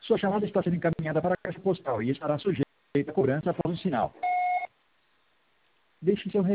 Sua chamada está sendo encaminhada para a caixa postal e estará sujeita a cobrança após o sinal. Deixe seu